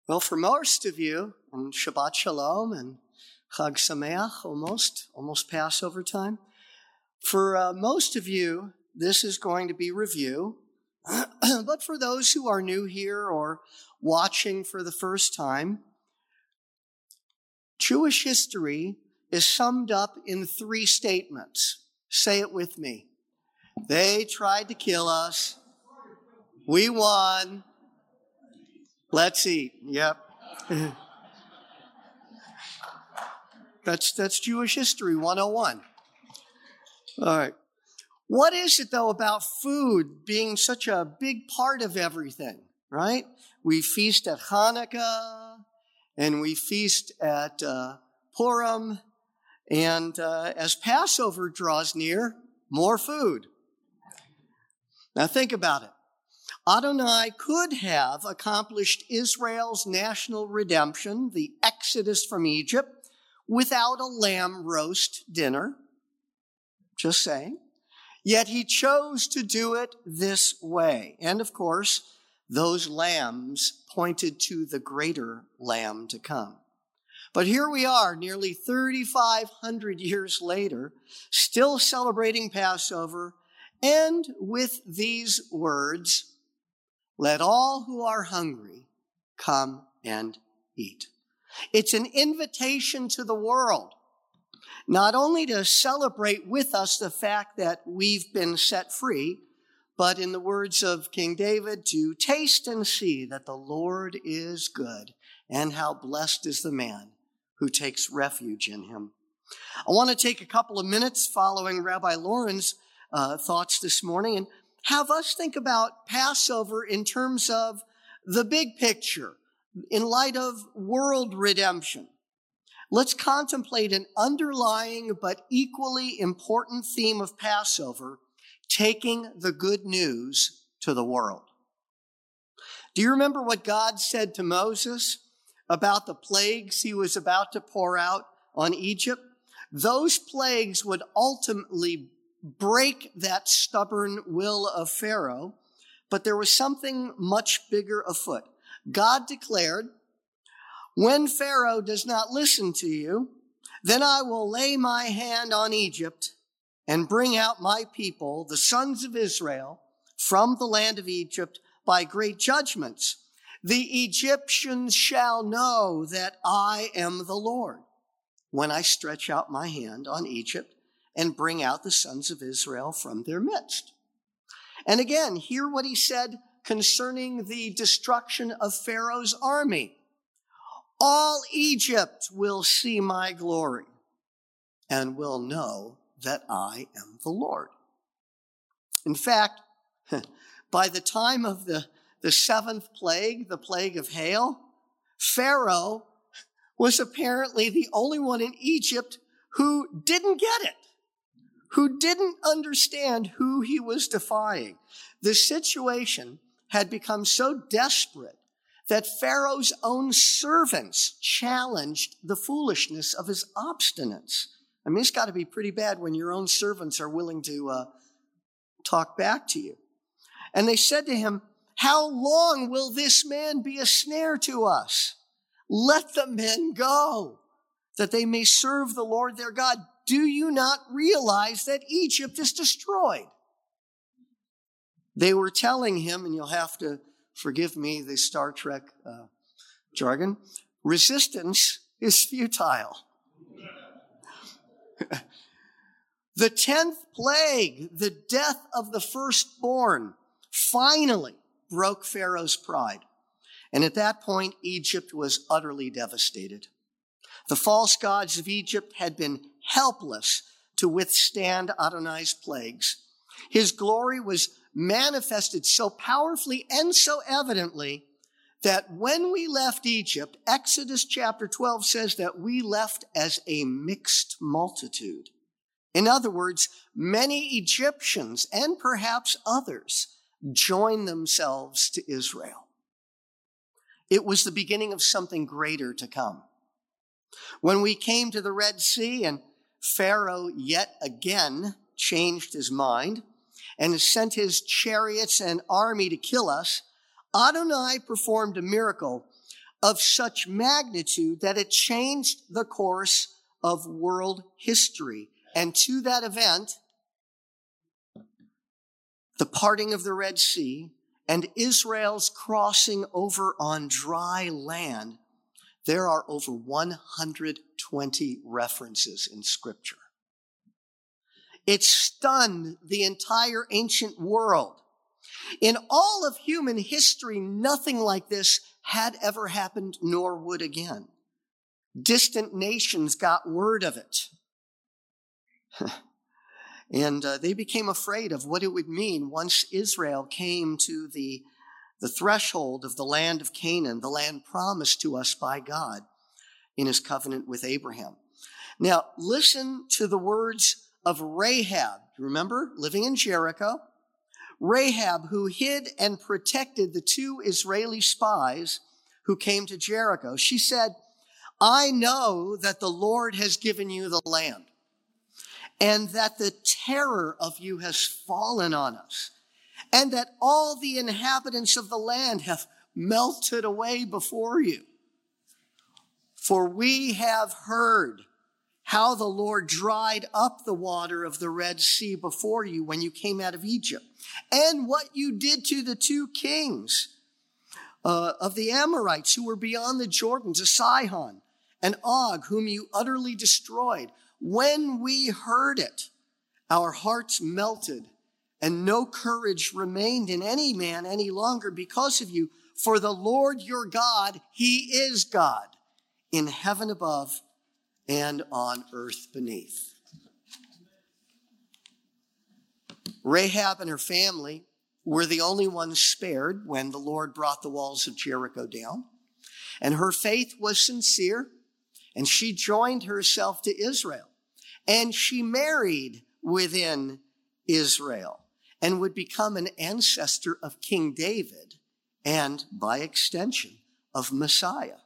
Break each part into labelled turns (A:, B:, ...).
A: Well, for most of you, and Shabbat Shalom and Chag Sameach, almost Passover time. For most of you, this is going to be review. But for those who are new here or watching for the first time, Jewish history is summed up in 3 statements. Say it with me. They tried to kill us. We won. Let's eat. Yep. That's Jewish history 101. All right. What is it, though, about food being such a big part of everything, right? We feast at Hanukkah, and we feast at Purim, and as Passover draws near, more food. Now think about it. Adonai could have accomplished Israel's national redemption, the exodus from Egypt, without a lamb roast dinner. Just saying. Yet he chose to do it this way. And of course, those lambs pointed to the greater lamb to come. But here we are, nearly 3,500 years later, still celebrating Passover, and with these words, "Let all who are hungry come and eat." It's an invitation to the world, not only to celebrate with us the fact that we've been set free, but in the words of King David, to taste and see that the Lord is good, and how blessed is the man who takes refuge in him. I want to take a couple of minutes following Rabbi Lauren's thoughts this morning and have us think about Passover in terms of the big picture, in light of world redemption. Let's contemplate an underlying but equally important theme of Passover, taking the good news to the world. Do you remember what God said to Moses about the plagues he was about to pour out on Egypt? Those plagues would ultimately break that stubborn will of Pharaoh, but there was something much bigger afoot. God declared, "When Pharaoh does not listen to you, then I will lay my hand on Egypt and bring out my people, the sons of Israel, from the land of Egypt by great judgments. The Egyptians shall know that I am the Lord when I stretch out my hand on Egypt and bring out the sons of Israel from their midst." And again, hear what he said concerning the destruction of Pharaoh's army. "All Egypt will see my glory and will know that I am the Lord." In fact, by the time of the 7th plague, the plague of hail, Pharaoh was apparently the only one in Egypt who didn't get it, who didn't understand who he was defying. The situation had become so desperate that Pharaoh's own servants challenged the foolishness of his obstinance. I mean, it's got to be pretty bad when your own servants are willing to talk back to you. And they said to him, "How long will this man be a snare to us? Let the men go, that they may serve the Lord their God. Do you not realize that Egypt is destroyed?" They were telling him, and you'll have to forgive me the Star Trek jargon, resistance is futile. The 10th plague, the death of the firstborn, finally broke Pharaoh's pride. And at that point, Egypt was utterly devastated. The false gods of Egypt had been helpless to withstand Adonai's plagues. His glory was manifested so powerfully and so evidently that when we left Egypt, Exodus chapter 12 says that we left as a mixed multitude. In other words, many Egyptians and perhaps others joined themselves to Israel. It was the beginning of something greater to come. When we came to the Red Sea and Pharaoh yet again changed his mind and sent his chariots and army to kill us, Adonai performed a miracle of such magnitude that it changed the course of world history. And to that event, the parting of the Red Sea and Israel's crossing over on dry land, there are over 120 references in Scripture. It stunned the entire ancient world. In all of human history, nothing like this had ever happened nor would again. Distant nations got word of it. And they became afraid of what it would mean once Israel came to the threshold of the land of Canaan, the land promised to us by God in his covenant with Abraham. Now, listen to the words of Rahab. Remember, living in Jericho? Rahab, who hid and protected the 2 Israeli spies who came to Jericho. She said, I know that the Lord has given you the land, and that the terror of you has fallen on us, and that all the inhabitants of the land have melted away before you. For we have heard how the Lord dried up the water of the Red Sea before you when you came out of Egypt, and what you did to the 2 kings of the Amorites who were beyond the Jordan, to Sihon and Og, whom you utterly destroyed. When we heard it, our hearts melted, and no courage remained in any man any longer because of you. For the Lord your God, he is God in heaven above and on earth beneath. Rahab and her family were the only ones spared when the Lord brought the walls of Jericho down. And her faith was sincere, and she joined herself to Israel. And she married within Israel and would become an ancestor of King David and, by extension, of Messiah.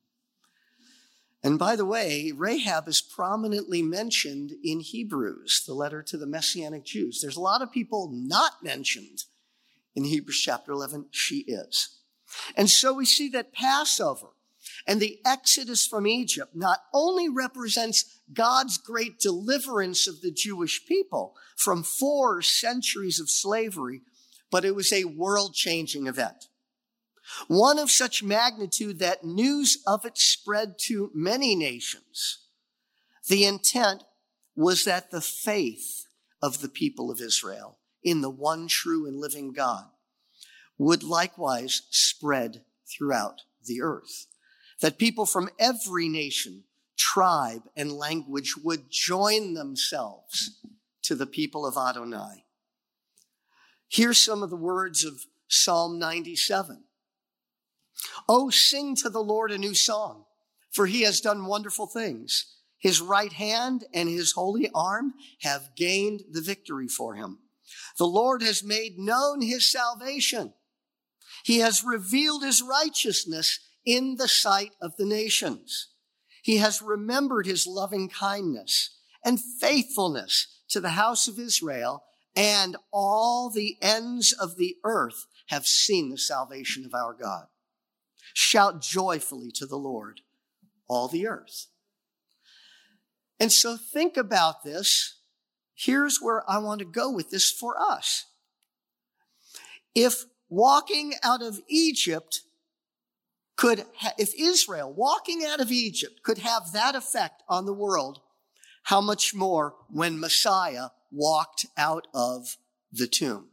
A: And by the way, Rahab is prominently mentioned in Hebrews, the letter to the Messianic Jews. There's a lot of people not mentioned in Hebrews chapter 11. She is. And so we see that Passover and the Exodus from Egypt not only represents God's great deliverance of the Jewish people from 4 centuries of slavery, but it was a world-changing event. One of such magnitude that news of it spread to many nations. The intent was that the faith of the people of Israel in the one true and living God would likewise spread throughout the earth. That people from every nation, tribe, and language would join themselves to the people of Adonai. Here's some of the words of Psalm 97. Oh, sing to the Lord a new song, for he has done wonderful things. His right hand and his holy arm have gained the victory for him. The Lord has made known his salvation. He has revealed his righteousness in the sight of the nations. He has remembered his loving kindness and faithfulness to the house of Israel, and all the ends of the earth have seen the salvation of our God. Shout joyfully to the Lord, all the earth. And so think about this. Here's where I want to go with this for us. If walking out of Egypt if Israel walking out of Egypt could have that effect on the world, how much more when Messiah walked out of the tomb?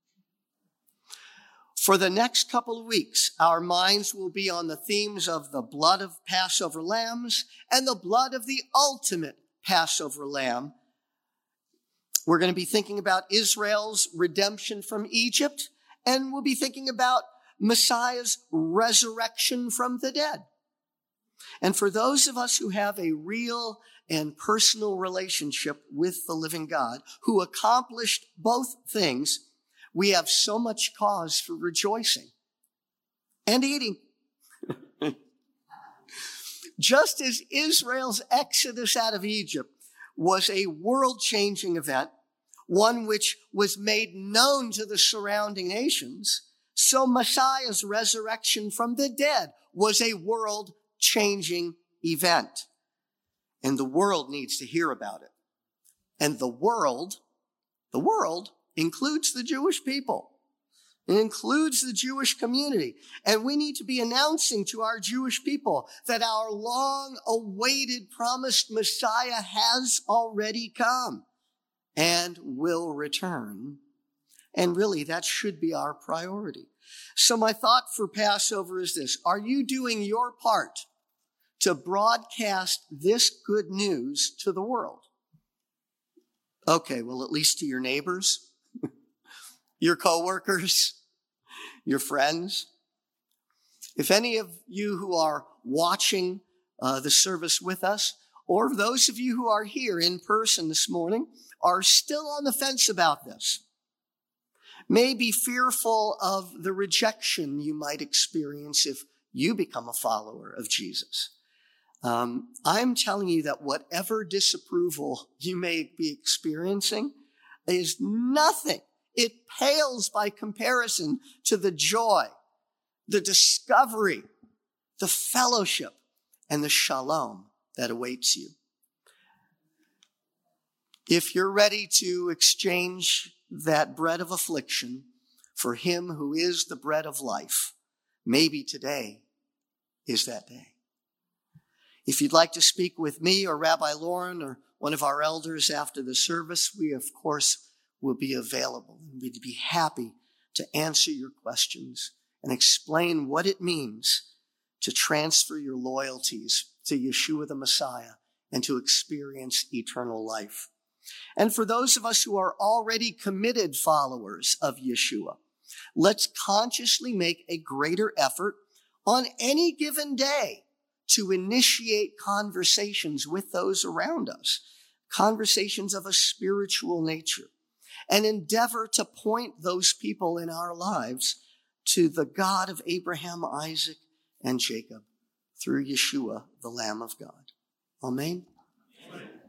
A: For the next couple of weeks, our minds will be on the themes of the blood of Passover lambs and the blood of the ultimate Passover lamb. We're going to be thinking about Israel's redemption from Egypt, and we'll be thinking about Messiah's resurrection from the dead. And for those of us who have a real and personal relationship with the living God, who accomplished both things, we have so much cause for rejoicing and eating. Just as Israel's exodus out of Egypt was a world-changing event, one which was made known to the surrounding nations, So Messiah's resurrection from the dead was a world-changing event. And the world needs to hear about it. And the world includes the Jewish people. It includes the Jewish community. And we need to be announcing to our Jewish people that our long-awaited promised Messiah has already come and will return. And really, that should be our priority. So my thought for Passover is this. Are you doing your part to broadcast this good news to the world? Okay, well, at least to your neighbors, your coworkers, your friends. If any of you who are watching the service with us, or those of you who are here in person this morning, are still on the fence about this, may be fearful of the rejection you might experience if you become a follower of Jesus. I'm telling you that whatever disapproval you may be experiencing is nothing. It pales by comparison to the joy, the discovery, the fellowship, and the shalom that awaits you. If you're ready to exchange that bread of affliction for him who is the bread of life, maybe today is that day. If you'd like to speak with me or Rabbi Lauren or one of our elders after the service, we, of course, will be available. And we'd be happy to answer your questions and explain what it means to transfer your loyalties to Yeshua the Messiah and to experience eternal life. And for those of us who are already committed followers of Yeshua, let's consciously make a greater effort on any given day to initiate conversations with those around us, conversations of a spiritual nature, and endeavor to point those people in our lives to the God of Abraham, Isaac, and Jacob through Yeshua, the Lamb of God. Amen. Amen.